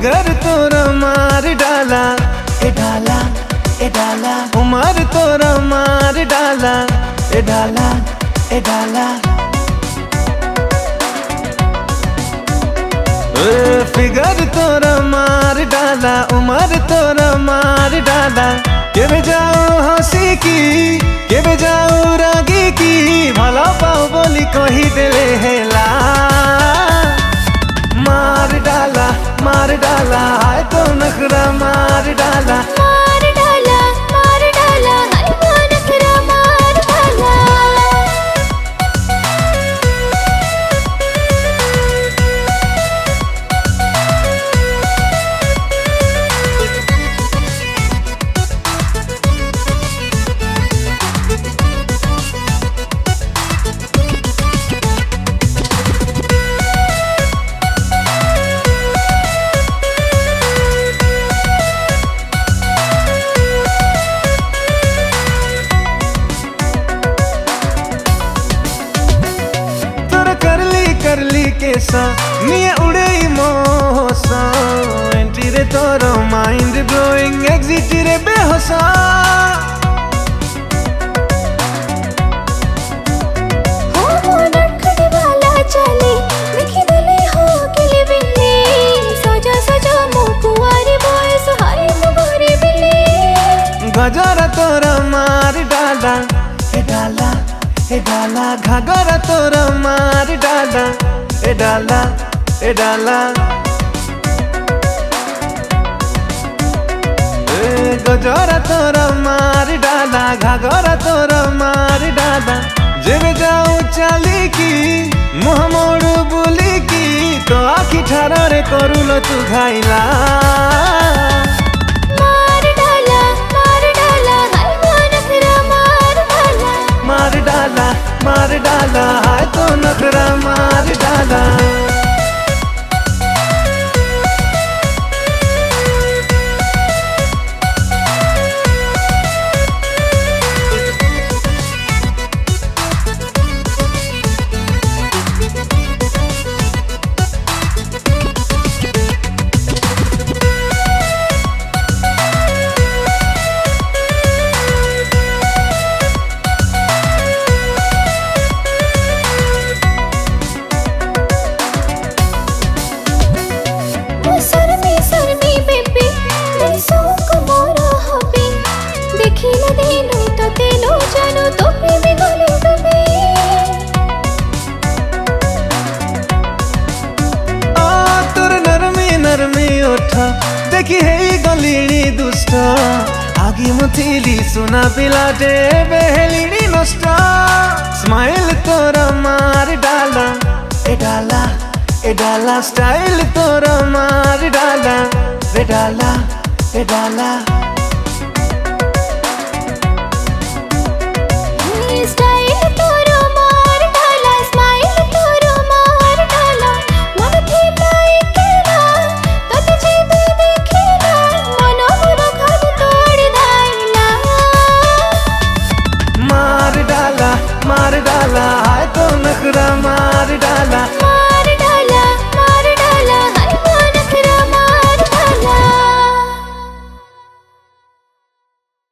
Figure तोरा मार डाला, ए डाला, ए डाला, उमर तोरा मार डाला, ए डाला, ए डाला। फिगर तोरा मार डाला, उमर तोरा मार डाला। केबे जाओ हंसी की, केबे जाओ रागी की, भला पाओ बोली कही देले हेला। मार डाला, मार डाला, हाय तो नखरा मार डाला, मार डाला, मार डाला, हाय तो नखरा मार डाला। करली केसा निये उड़े मोसा। एंट्री रे तोरो माइंड ब्लोइंग, एग्जिट रे बेहोसा। हो नखड़े वाला चले, देखी दिले हो अकेले बिल्ले। सजा सजा मुकुआरी बॉय सहाय मुगोरी बिल्ले। गजरा तोरा मार डाला, ए डाला, ए डाला, घाघरा तोरा मार डाला, ए डाला, ए डाला। गजरा तोरा मार डाला, घाघरा तोरा मार डाला। जेबे जाऊं चाली की, मुँह मोड़ बोली की, तो आखी ठारा रे करू लो तू घाइला। मार डाला, मार डाला, हाय तो नखरा मार डाला, मार डाला, मार डाला, हाय तो नखरा मार डाला। देखी है गलीनी दुष्ट, आगे मुथिली सुना पिलाटे बेहलीनी नष्ट। स्माइल तोरा मार डाला, ए डाला, ए डाला, स्टाइल तोरा मार डाला, ए डाला, ए डाला।